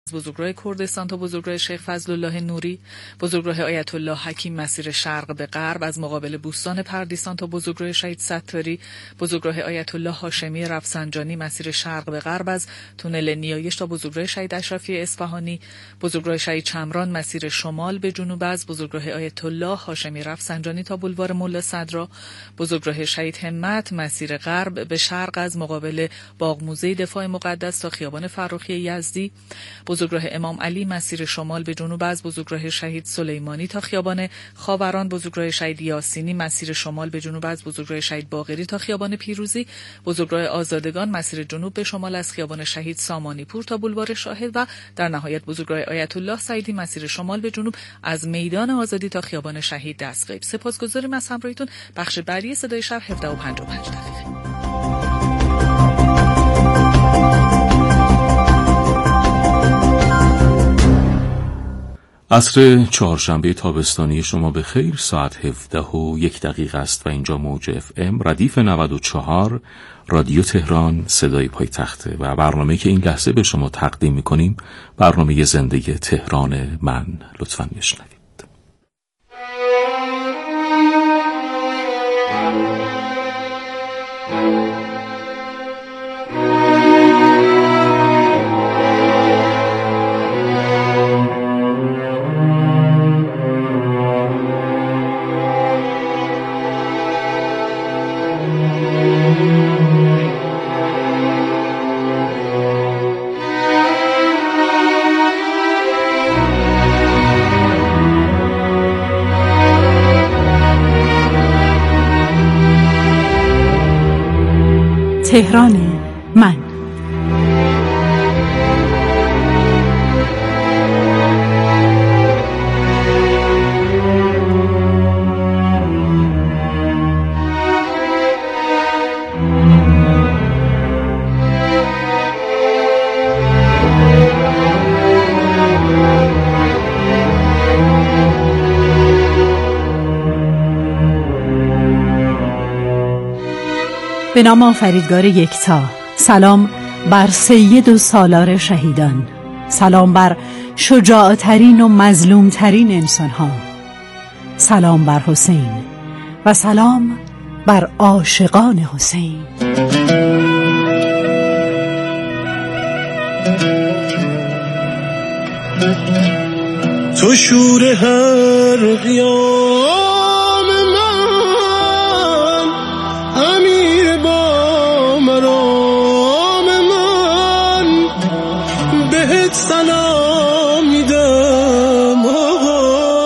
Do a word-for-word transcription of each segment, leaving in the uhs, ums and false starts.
بزرگراه کردستان تا بزرگراه شیخ فضل الله نوری، بزرگراه آیت الله حکیم مسیر شرق به غرب از مقابل بوستان پردیسان تا بزرگراه شهید ستاری، بزرگراه آیت الله هاشمی رفسنجانی مسیر شرق به غرب از تونل نیایش تا بزرگراه شهید اشرفی اصفهانی، بزرگراه شهید چمران مسیر شمال به جنوب از بزرگراه آیت الله هاشمی رفسنجانی تا بولوار ملا صدرا، بزرگراه شهید همت مسیر غرب به شرق از مقابل باغ موزه دفاع مقدس تا خیابان فرخی یزدی، بزرگراه امام علی مسیر شمال به جنوب از بزرگراه شهید سلیمانی تا خیابان خاوران، بزرگراه شهید یاسینی مسیر شمال به جنوب از بزرگراه شهید باقری تا خیابان پیروزی، بزرگراه آزادگان مسیر جنوب به شمال از خیابان شهید سامانی پور تا بولوار شاهد و در نهایت بزرگراه آیت الله سعیدی مسیر شمال به جنوب از میدان آزادی تا خیابان شهید دستغیب. سپاسگزاریم از همراهیتون. بخش بعدی صدای شب هفده و پنجاه و پنج دقیقه. عصر چهارشنبه تابستانی شما به خیر. ساعت هفده و یک دقیقه است و اینجا موج اف ام ردیف نود و چهار رادیو تهران صدای پایتخته و برنامه که این لحظه به شما تقدیم میکنیم برنامه زندگی تهران من. لطفاً بشنوید. تهران من. به نام آفریدگار یکتا. سلام بر سید و سالار شهیدان. سلام بر شجاعترین و مظلومترین انسانها. سلام بر حسین و سلام بر عاشقان حسین. تو شور هر قیام من، امیر با مرام من، بهت سلام میدم آقا،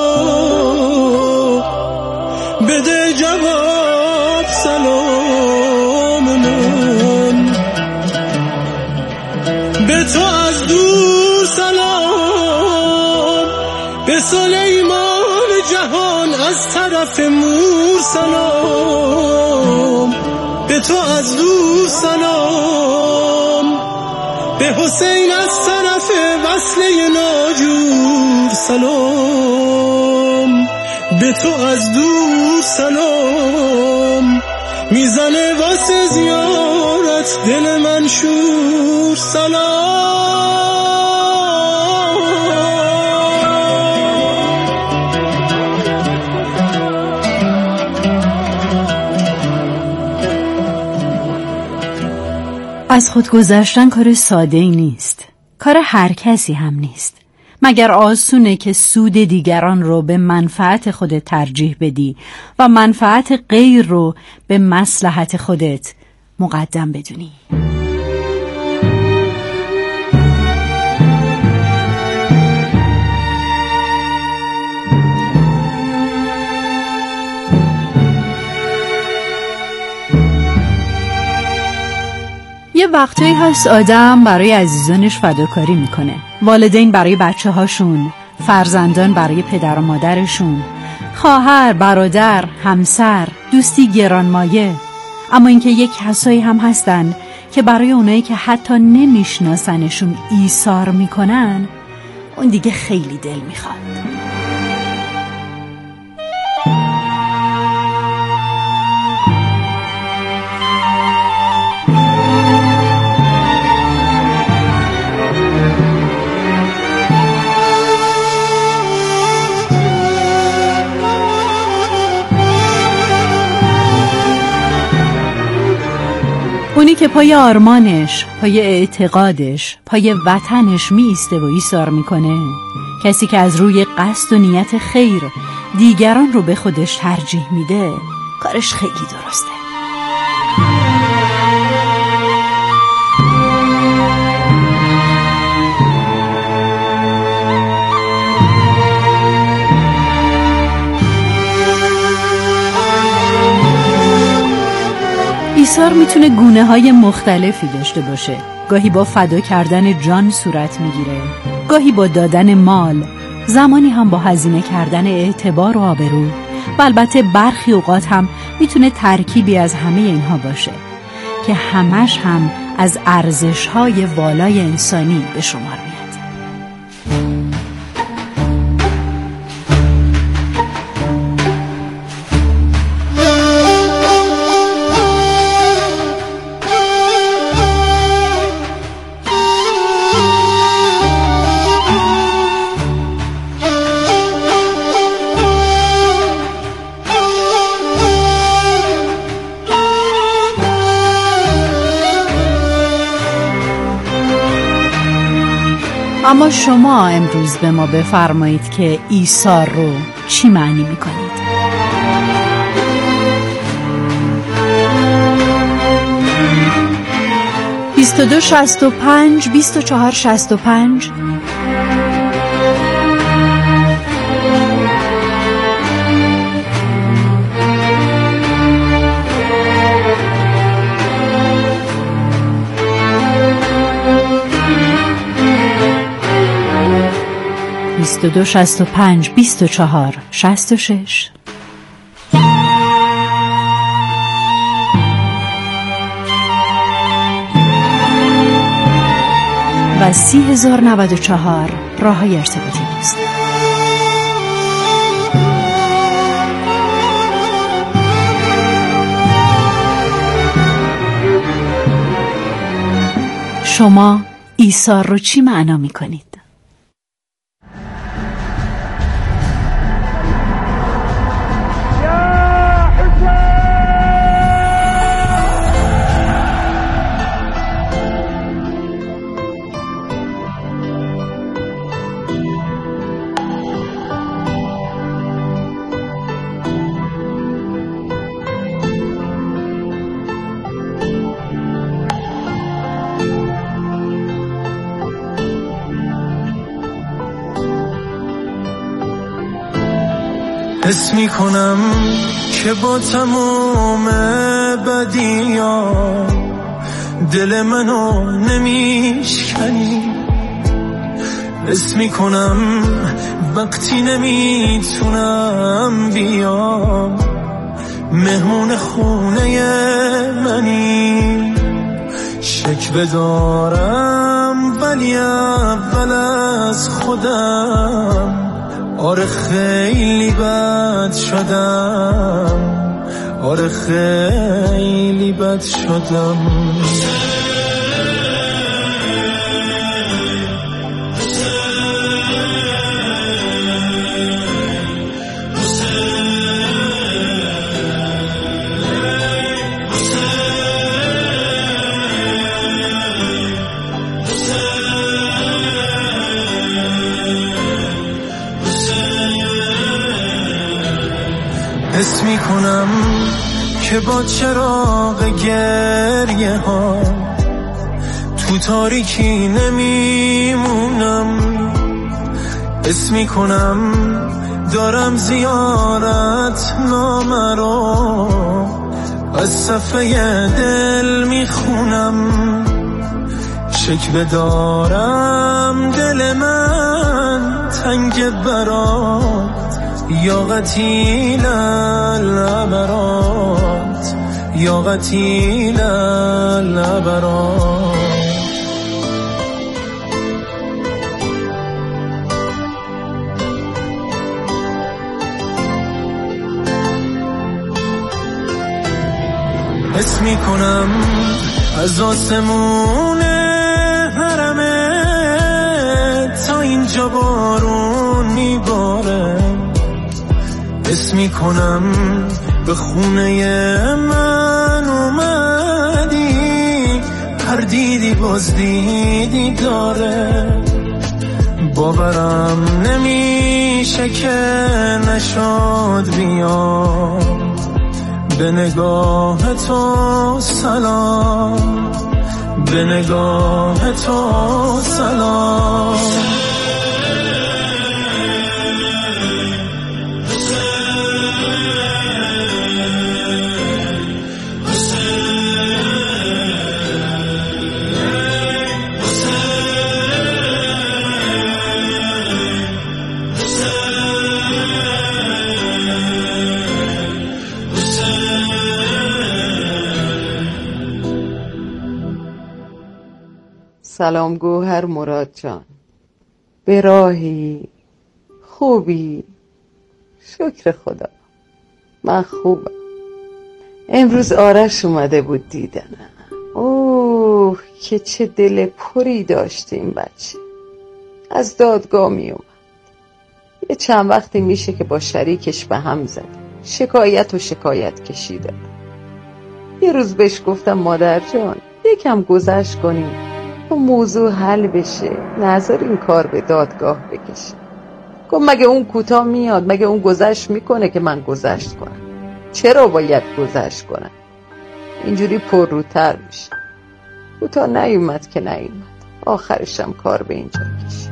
بده جواب سلام من، به تو از دور سلام، به سلیمان جهان از طرف مور سلام، به تو از دور سلام، به حسین از طرف وصله ناجور سلام، به تو از دور سلام، میزنه واسه زیارت دل من شور سلام. از خود گذشتن کار ساده ای نیست، کار هر کسی هم نیست. مگر آسونه که سود دیگران رو به منفعت خودت ترجیح بدی و منفعت غیر رو به مصلحت خودت مقدم بدونی؟ یه وقتایی هست آدم برای عزیزانش فداکاری میکنه. والدین برای بچه هاشون، فرزندان برای پدر و مادرشون، خواهر، برادر، همسر، دوستی گرانمایه. اما اینکه یک کسایی هم هستن که برای اونایی که حتی نمیشناسنشون ایثار میکنن، اون دیگه خیلی دل میخواد. که پای آرمانش، پای اعتقادش، پای وطنش می ایسته و ایثار میکنه، کسی که از روی قصد و نیت خیر دیگران رو به خودش ترجیح میده، کارش خیلی درسته. ایثار میتونه گونه های مختلفی داشته باشه. گاهی با فدا کردن جان صورت میگیره، گاهی با دادن مال، زمانی هم با هزینه کردن اعتبار و آبرو، و البته برخی اوقات هم میتونه ترکیبی از همه اینها باشه که همش هم از ارزش‌های والای انسانی به شمار میاد. اما شما امروز به ما بفرمایید که ایثار رو چی معنی میکنید؟ بیست و دو شصت و پنج بیست و چهار شصت و پنج بیست و دو شصت و پنج بیست و چهار شصت و شش و سی هزار نود و چهار راه های ارتباطی است. شما ایثار رو چی معنا می کنید؟ حس می کنم که با تمام بدیا دل منو نمیشکنی. حس می کنم وقتی نمیتونم بیام مهمون خونه منی. شکوه دارم ولی اول از خودم، آره خیلی بد شدم، آره خیلی بد شدم. حس می کنم که با چراغ گریه ها تو تاریکی نمیمونم. حس می کنم دارم زیارت نامه رو از صفحه دل میخونم. شکوه دارم دل من تنگ برات، یا قتیل العبرات، یا قتیل العبرات. حس می کنم از آسمون حرمه تا اینجا بارون میباره. حس می کنم به خونه من اومدی، دیدی باز دیدی داره. باورم نمیشه که نشد بیام به نگاه تو سلام، به نگاه تو سلام. سلام گوهر مراد جان، به راهی خوبی؟ شکر خدا من خوبم. امروز آرش اومده بود دیدنم. اوه که چه دل پری داشت این بچه. از دادگاه می اومد. یه چند وقتی میشه که با شریکش به هم زد، شکایت و شکایت کشیده. یه روز بهش گفتم مادر جان یکم گذشت کنیم و موضوع حل بشه، نظر این کار به دادگاه بکشه. گفت مگه اون کوتاه میاد؟ مگه اون گذشت میکنه که من گذشت کنم؟ چرا باید گذشت کنم؟ اینجوری پر روتر میشه. کوتاه نیومد که نیومد، آخرشم کار به اینجا کشید.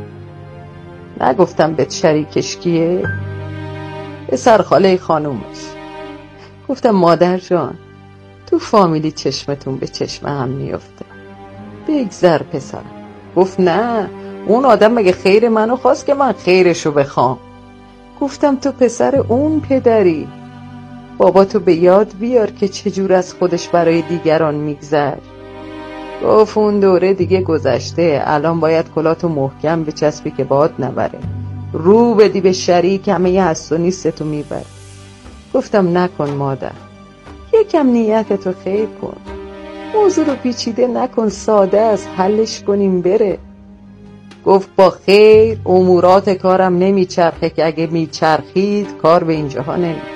نگفتم به شریکش کیه؟ به سرخاله خانومش. گفتم مادر جان تو فامیلی چشمتون به چشم هم میفته، بگذر پسرم. گفت نه، اون آدم مگه خیر منو خواست که من خیرشو بخوام؟ گفتم تو پسر اون پدری، بابا تو به یاد بیار که چجور از خودش برای دیگران میگذر. گفت اون دوره دیگه گذشته، الان باید کلاتو محکم بچسبی که باد نبره، رو بدی به شریک همه هست و نیستتو میبره. گفتم نکن مادر، یکم نیتتو خیر کن، موضوع رو پیچیده نکن، ساده از حلش کنیم بره. گفت با خیر امورات کارم نمیچرخه که اگه میچرخید کار به اینجاها نمیکشید.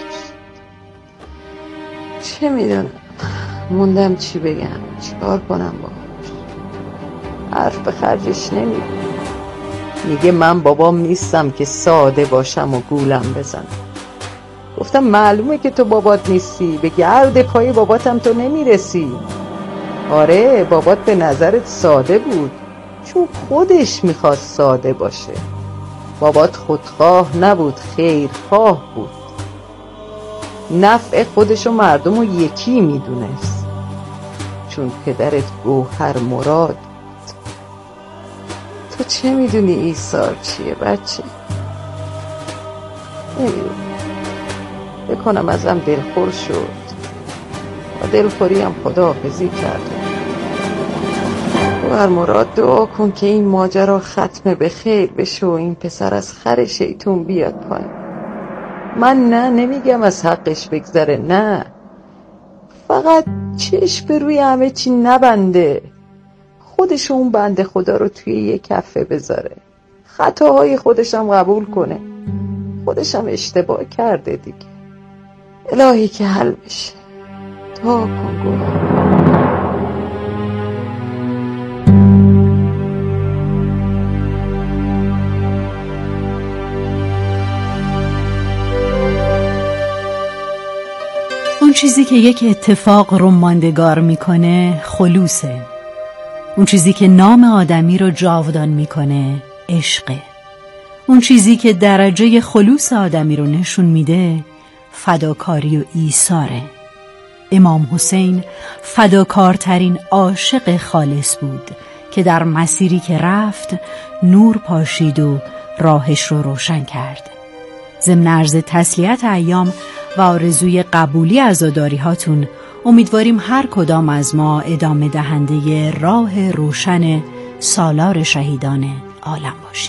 چه میدونم، موندم چی بگم، چی کار کنم باهاش. حرف به خرجش نمیده. میگه من بابام نیستم که ساده باشم و گولم بزنم. گفتم معلومه که تو بابات نیستی، به گرد پای باباتم تو نمیرسی. آره بابات به نظرت ساده بود چون خودش میخواست ساده باشه. بابات خودخواه نبود، خیرخواه بود، نفع خودش و مردم رو یکی میدونست. چون پدرت گوهر مراد بود. تو چه میدونی ایثار چیه بچه؟ نمیدونم. بکنم ازم دلخور شد و دلخوری هم خداحافظی کرد. گوهر مراد دعا کن که این ماجرا ختم به خیر بشه و این پسر از خر شیطون بیاد پایین. من نه نمیگم از حقش بگذره، نه، فقط چشم به روی همه چی نبنده، خودش اون بنده خدا رو توی یه کفه بذاره، خطاهای خودشم قبول کنه، خودشم اشتباه کرده دیگه. الهی که حل بشه. دعا کن گوهر. اون چیزی که یک اتفاق رو ماندگار میکنه خلوصه. اون چیزی که نام آدمی رو جاودان میکنه عشقه. اون چیزی که درجه خلوص آدمی رو نشون میده فداکاری و ایثاره. امام حسین فداکارترین عاشق خالص بود که در مسیری که رفت نور پاشید و راهش رو روشن کرد. ضمن عرض تسلیت ایام و آرزوی قبولی عزاداری هاتون، امیدواریم هر کدام از ما ادامه دهنده راه روشن سالار شهیدان عالم باشیم.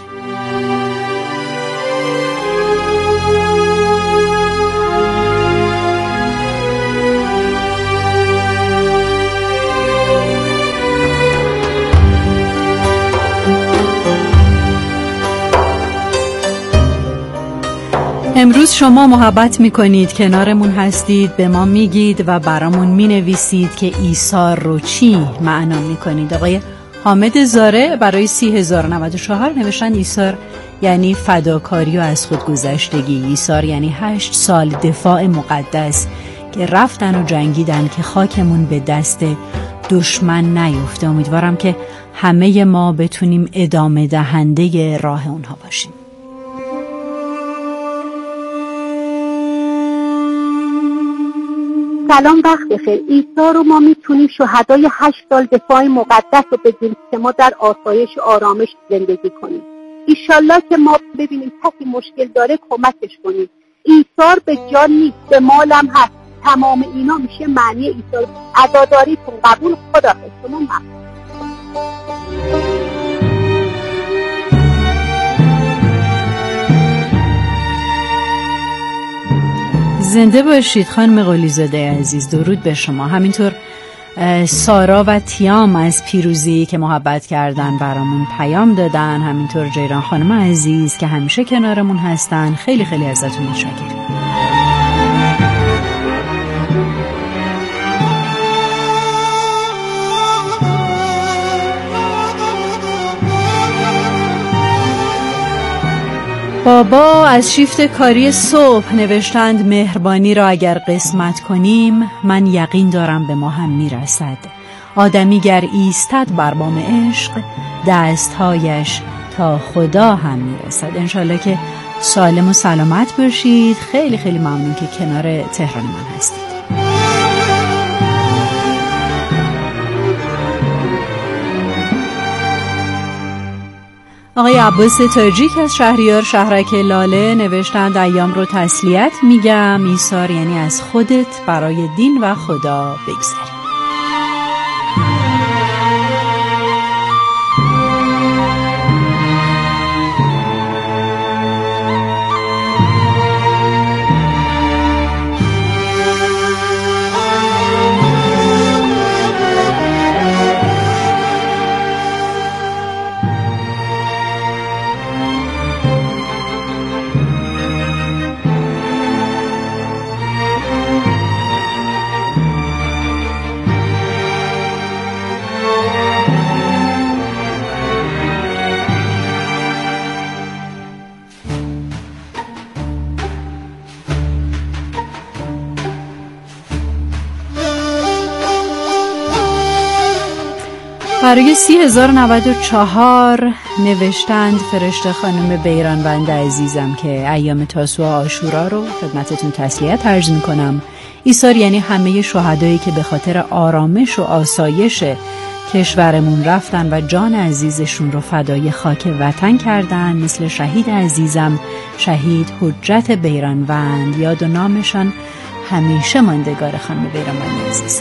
امروز شما محبت میکنید، کنارمون هستید، به ما میگید و برامون مینویسید که ایثار رو چی معنا میکنید. آقای حامد زاره برای سی هزار و نود و چهار نوشتن ایثار یعنی فداکاری و از خودگذشتگی. ایثار یعنی هشت سال دفاع مقدس که رفتن و جنگیدن که خاکمون به دست دشمن نیفته. امیدوارم که همه ما بتونیم ادامه دهنده راه اونها باشیم. سلام، وقت بخیر. عیسی رو ما میتونیم شهدای هشت سال دفاع مقدس رو بدونیم که ما در آسایش و آرامش زندگی کنیم. ایشالله که ما ببینیم کسی مشکل داره کمکش کنیم. ایثار به جان نیست، به مالم هست. تمام اینا میشه معنی ایثار. عزاداریتون قبول. خداحافظ. شما ممنون. زنده باشید خانم قلیزاده عزیز، درود به شما. همینطور سارا و تیام از پیروزی که محبت کردن برامون پیام دادن، همینطور جیران خانم عزیز که همیشه کنارمون هستن. خیلی خیلی ازتون متشکرم. بابا از شیفت کاری صبح نوشتند مهربانی را اگر قسمت کنیم من یقین دارم به ما هم میرسد. آدمی گر ایستد بر بام عشق دستهایش تا خدا هم میرسد. انشالله که سالم و سلامت باشید. خیلی خیلی ممنون که کنار تهران من هستید. آقای عباس تاجیک از شهریار شهرک لاله نوشتند ایام رو تسلیت میگم. ایثار یعنی از خودت برای دین و خدا بگذری. برای سی هزار و نود و چهار نوشتند فرشته خانم بیرانوند عزیزم که ایام تاسوعا عاشورا رو خدمتتون تسلیت عرض میکنم. ایثار یعنی همه شهدایی که به خاطر آرامش و آسایش کشورمون رفتن و جان عزیزشون رو فدای خاک وطن کردن، مثل شهید عزیزم شهید حجت بیرانوند. یاد و نامشان همیشه ماندگار خانم بیرانوند عزیز.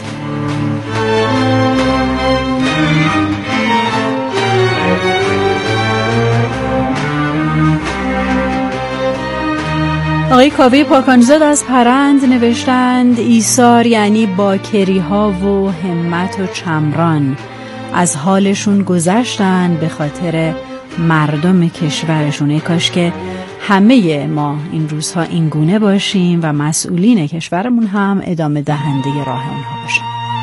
آقای کاوه پاکانزاد از پرند نوشتند ایثار یعنی باکری ها و همت و چمران از حالشون گذشتن به خاطر مردم کشورشون. ای کاش که همه ما این روزها این گونه باشیم و مسئولین کشورمون هم ادامه دهنده راه اونها باشن.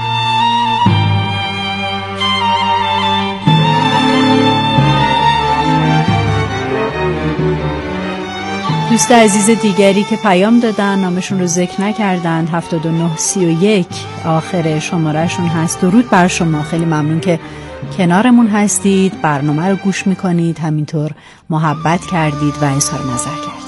دوست عزیز دیگری که پیام دادن نامشون رو ذکر نکردند، هفتاد و نه سی و یک آخر شمارهشون هست. درود بر شما، خیلی ممنون که کنارمون هستید، برنامه رو گوش میکنید، همینطور محبت کردید و اظهار نظر کردید.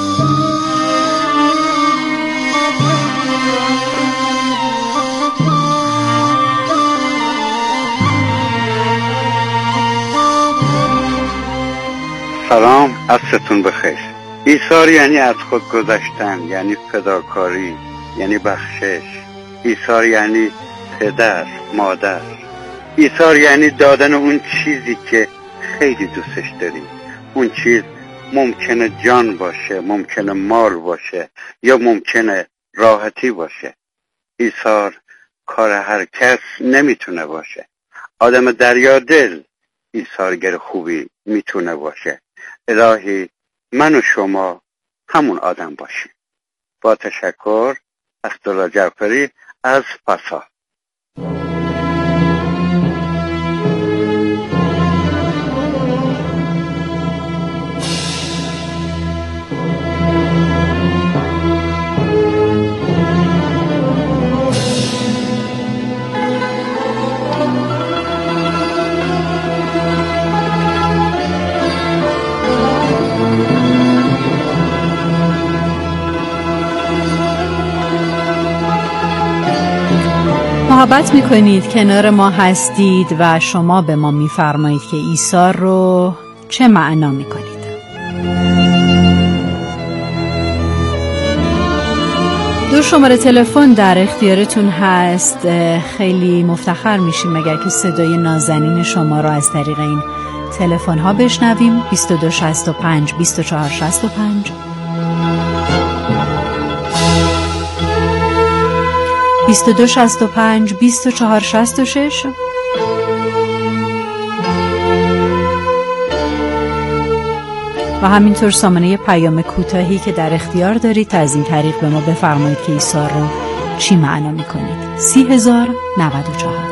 سلام، عصرتون بخیر. ایثار یعنی از خود گذشتن، یعنی فداکاری، یعنی بخشش. ایثار یعنی پدر، مادر. ایثار یعنی دادن اون چیزی که خیلی دوستش داری. اون چیز ممکنه جان باشه، ممکنه مال باشه، یا ممکنه راحتی باشه. ایثار کار هر کس نمیتونه باشه. آدم دریا دل ایثارگر خوبی میتونه باشه. الهی من و شما همون آدم باشیم. با تشکر، اسدالله جعفری از پاسا. محبت میکنید، کنار ما هستید و شما به ما میفرمایید که ایثار رو چه معنا میکنید. دو شماره تلفن در اختیارتون هست. خیلی مفتخر میشیم اگر که صدای نازنین شما رو از طریق این تلفن ها بشنویم. بیست و دو شصت و پنج بیست و چهار شصت و پنج بیست و دو شصت و پنج بیست و چهار شصت و شش و همینطور سامانه پیام کوتاهی که در اختیار دارید تا از این طریق به ما بفرمایید که ایثار رو چی معنا میکنید. سی هزار نود و چهار.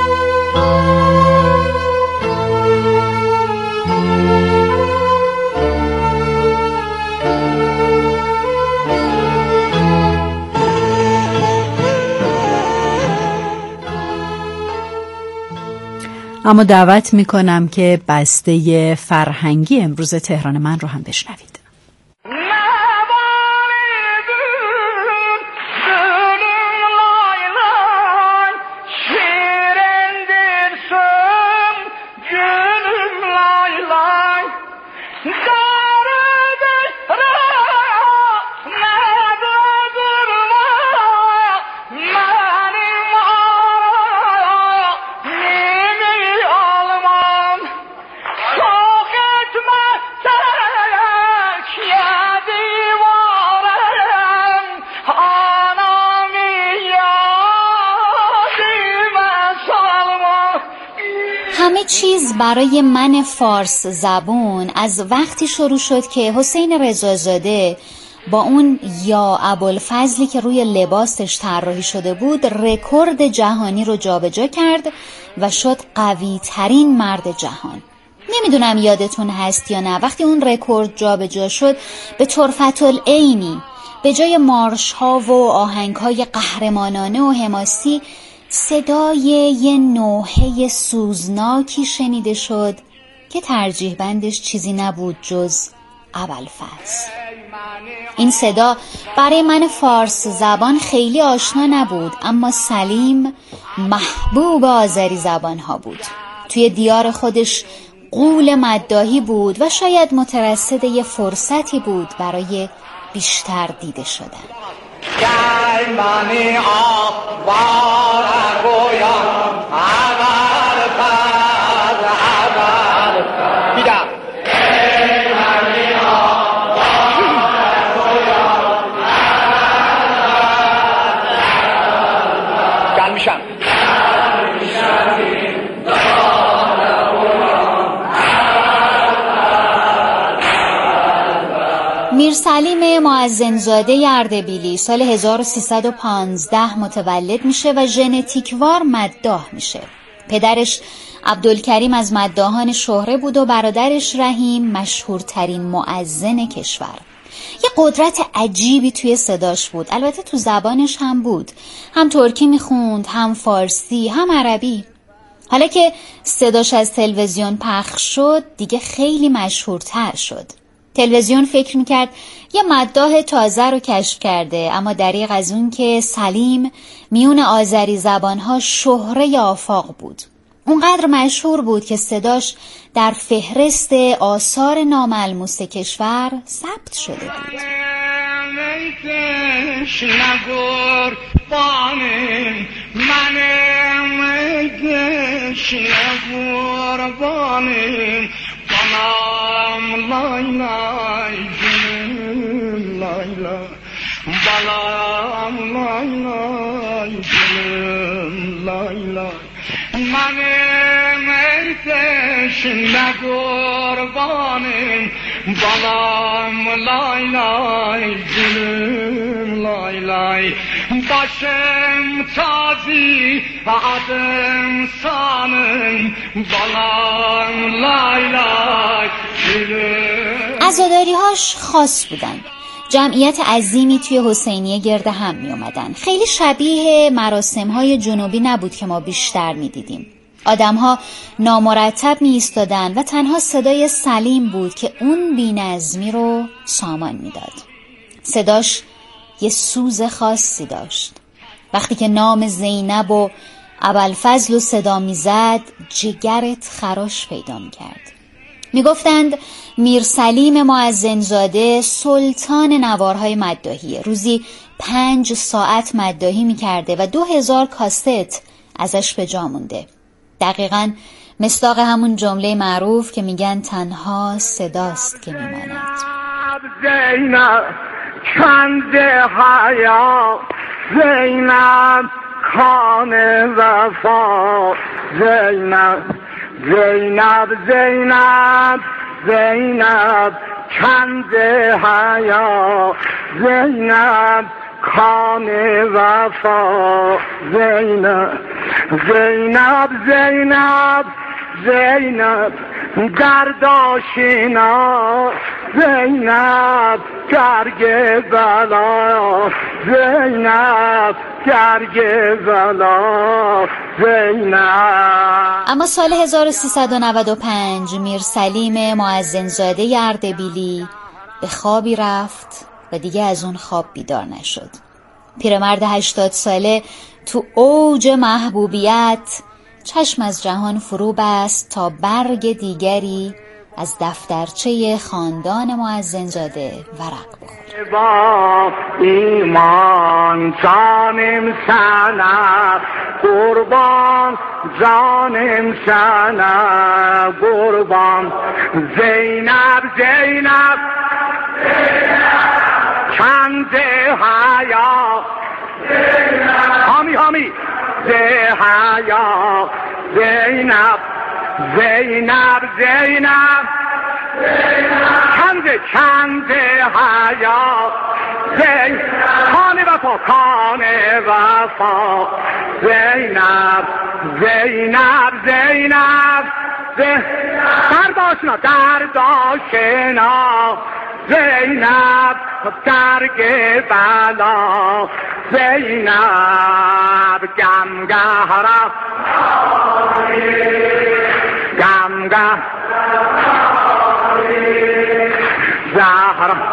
اما دعوت میکنم که بسته فرهنگی امروز تهران من رو هم بشنوید. همه چیز برای من فارس زبون از وقتی شروع شد که حسین رضازاده با اون یا ابوالفضلی که روی لباسش طراحی شده بود رکورد جهانی رو جابجا کرد و شد قوی ترین مرد جهان. نمیدونم یادتون هست یا نه، وقتی اون رکورد جابجا شد به طرفت العینی به جای مارش ها و آهنگ های قهرمانانه و حماسی صدای یه نوحه سوزناکی شنیده شد که ترجیح بندش چیزی نبود جز ابوالفضل. این صدا برای من فارس زبان خیلی آشنا نبود، اما سلیم محبوب آذری زبان ها بود. توی دیار خودش غول مداحی بود و شاید مترصد یه فرصتی بود برای بیشتر دیده شدن. منی آبار گویان عمل فرد عمل فرد بیدم منی آبار گویان گل میشم میرسلیم معزنزاده اردبیلی سال هزار و سیصد و پانزده متولد میشه و ژنتیکوار مداح میشه. پدرش عبدالکریم از مداحان شهره بود و برادرش رحیم مشهورترین مؤذن کشور. یه قدرت عجیبی توی صداش بود، البته تو زبانش هم بود، هم ترکی میخوند، هم فارسی، هم عربی. حالا که صداش از تلویزیون پخش شد دیگه خیلی مشهورتر شد. تلویزیون فکر میکرد یه مداح تازه رو کشف کرده، اما دریغ از اون که سلیم میون آذری زبانها شهره آفاق بود. اونقدر مشهور بود که صداش در فهرست آثار ناملموس کشور ثبت شده بود. Balam lay lay gülüm lay lay Balam lay lay gülüm lay lay Benim erteşinde kurbanım بالام لای لای جنم لای لای başım tazi adım sanım balam lay lay gülüm. عزاداری‌هاش خاص بودن. جمعیت عظیمی توی حسینیه گرد هم می اومدن. خیلی شبیه مراسم‌های جنوبی نبود که ما بیشتر می دیدیم. آدم‌ها نامرتب می ایستادن و تنها صدای سلیم بود که اون بی‌نظمی رو سامان می داد. صداش یه سوز خاصی داشت. وقتی که نام زینب و ابوالفضل رو صدا می زد جگرت خراش پیدا می کرد. می گفتند میر سلیم مؤذنزاده سلطان نوارهای مداحیه. روزی پنج ساعت مداحی می کرده و دو هزار کاست ازش به جا مونده. دقیقاً مصداق همون جمله معروف که میگن تنها صداست که میماند. زینب کنده حیا زینب کان وفا زینب زینب زینب زینب کنده حیا زینب کان وفا زینب زینب زینب زینب درداشینا زینب گرگ بلا زینب گرگ بلا زینب. اما سال هزار و سیصد و نود و پنج میر سلیم مؤذنزاده اردبیلی به خوابی رفت و دیگه از اون خواب بیدار نشد. پیرمرد هشتاد ساله تو اوج محبوبیت چشم از جهان فرو بست تا برگ دیگری از دفترچه خاندان مؤذنزاده ورق بخوره. با ایمان جانم سنه قربان جانم سنه قربان زینب زینب کنده حیا حامی حامی زه حیا زینب زینب زینب کنده کنده حیا زینب کان وفا کان وفا زینب زینب زینب درداشنا درداشنا زینب درگ بلا زینب گمگهرا گمگه زهرا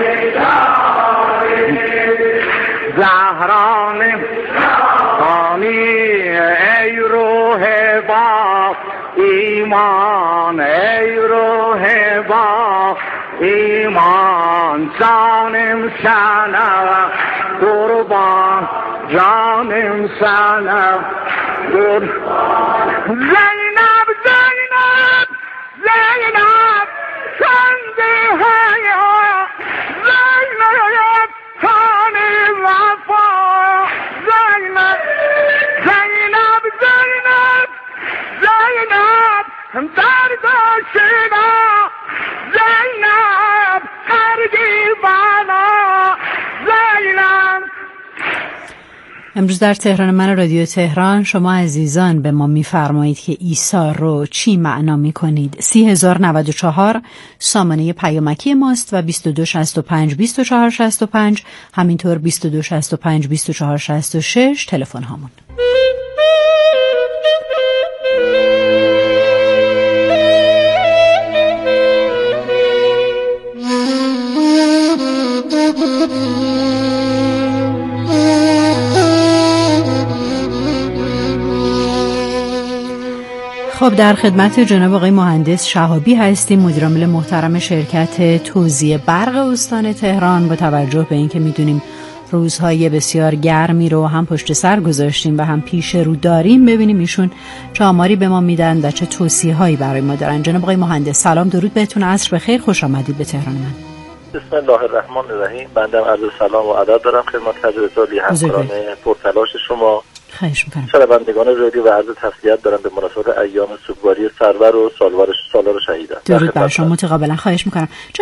زهرانه بانی ای روح با ایمان ای روح با ایمان جانم سنه قربان جانم سنه زینب زینب زینب کنده حیا زینب کان وفا زینب زینب زینب زینب درداشنا زینب هرگی بنا زینب. امروز در تهران من رادیو تهران شما عزیزان به ما میفرمایید که عیسی رو چی معنا میکنید. سی هزار نود و چهار سامانه پیامکی ماست و بیست و دو شصت و پنج بیست و چهار شصت و پنج همینطور بیست و دو شصت و پنج بیست و چهار شصت و شش تلفن هامون. خب در خدمت جناب آقای مهندس شهابی هستیم، مدیرعامل محترم شرکت توزیع برق استان تهران. با توجه به اینکه میدونیم روزهای بسیار گرمی رو هم پشت سر گذاشتیم و هم پیش رو داریم، ببینیم ایشون چه آماری به ما میدن و چه توصیه‌هایی برای ما دارن. جناب آقای مهندس سلام، درود بهتون، عصر بخیر، خوش آمدید به تهران من. بسم الله الرحمن الرحیم. بنده عرض سلام و ادب دارم خدمت حضرت عالی همکاران پرتلاش شما. خواهش می‌کنم. شنوندگان رادیو و عرض تسلیت دارم به مناسبت ایام سوگواری سرور و سالوار سالار شهیدان. درود بر شما متقابلا. خواهش می‌کنم.